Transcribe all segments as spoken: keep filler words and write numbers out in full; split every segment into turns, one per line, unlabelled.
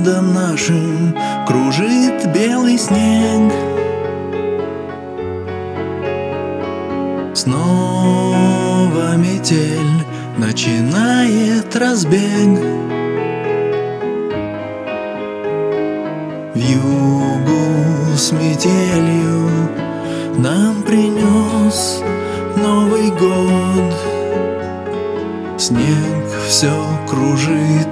городом нашим кружит белый снег. Снова метель начинает разбег. Вьюгу с метелью нам принес Новый год. Снег все кружит,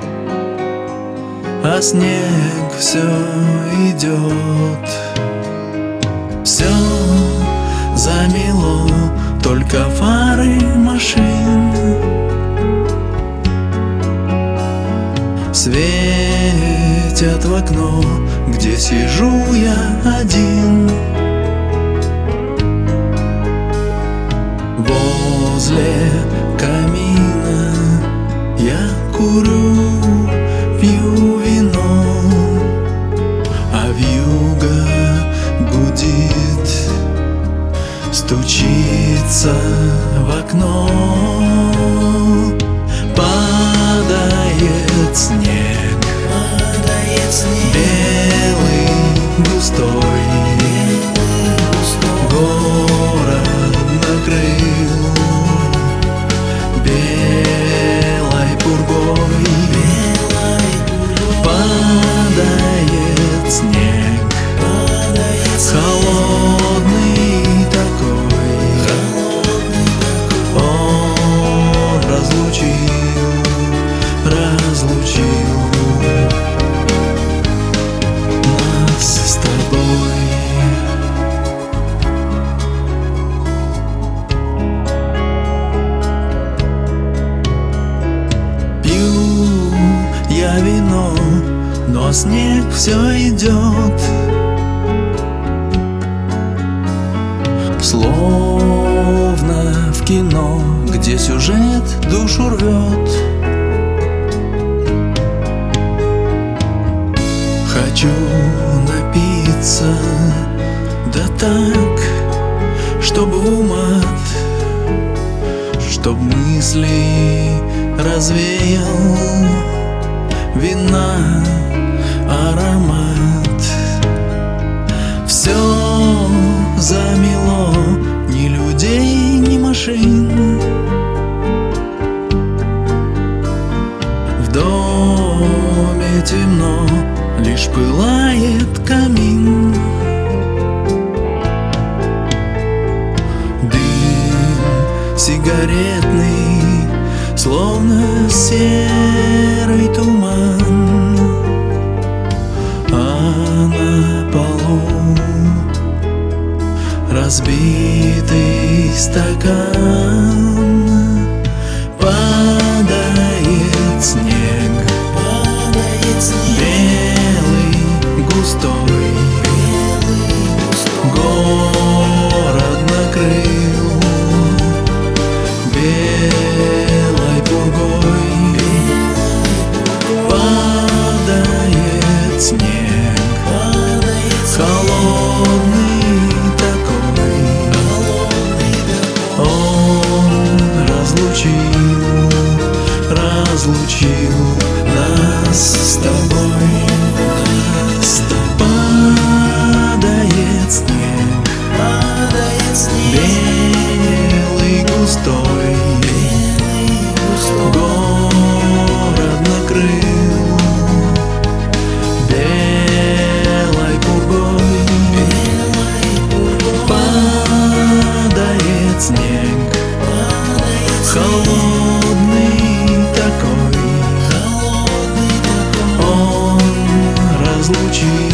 а снег все идет. Все замело, только фары машин светят в окно, где сижу я один. Возле камина я курю, пью вино, а вьюга гудит, стучится в окно. Падает снег,
падает снег,
белый, густой,
белый, густой.
Город накрыл белой пургой,
Белой пургой.
Падает снег,
Падает снег,
холодный такой,
холодный такой.
он разлучил, разлучил нас с тобой. Пью я вино, но снег все идет. Словно в кино, где сюжет душу рвет. Хочу напиться, да так, чтоб в умат, чтоб мысли развеял вина аромат. Все замело, ни людей, ни машин. В доме темно, лишь пылает камин. Дым сигаретный, словно серый туман, а на полу разбитый стакан. Падает снег,
Падает снег,
белый, густой,
белый, густой.
город накрыл белой пургой. Падает снег,
Падает снег,
холодный такой,
холодный такой.
он разлучил, разлучил нас с тобой.
Нас с тобой.
Падает снег,
Падает снег,
белый, густой,
белый, густой.
город накрыл белой пургой.
Белой пургой.
Падает снег,
Падает снег,
холодный такой,
холодный такой.
он разлучил